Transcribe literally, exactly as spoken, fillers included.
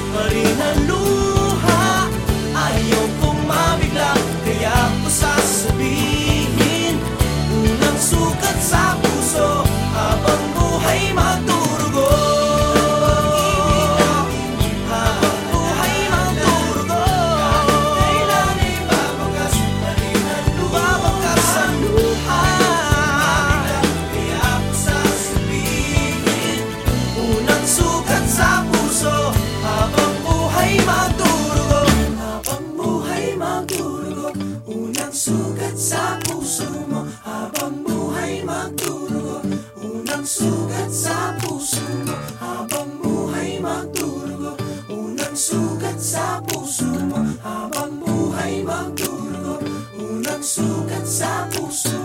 pa rin ang luha. Ayaw kong mabigla, kaya ko sasabihin, unang sukat sa puso habang buhay magdurugo. Habang buhay magdurugo, kahit kailan ay babakas pa rin ang luha. Babakas ang luha. Kaya ko sasabihin, unang sukat sa puso habang buhay magdurugo. Habang buhay magdurugo, unang sugat sa puso mo. Habang buhay magdurugo, unang sugat sa puso mo. Habang buhay magdurugo, unang sugat sa puso mo. Habang buhay magdurugo, unang sugat sa puso mo.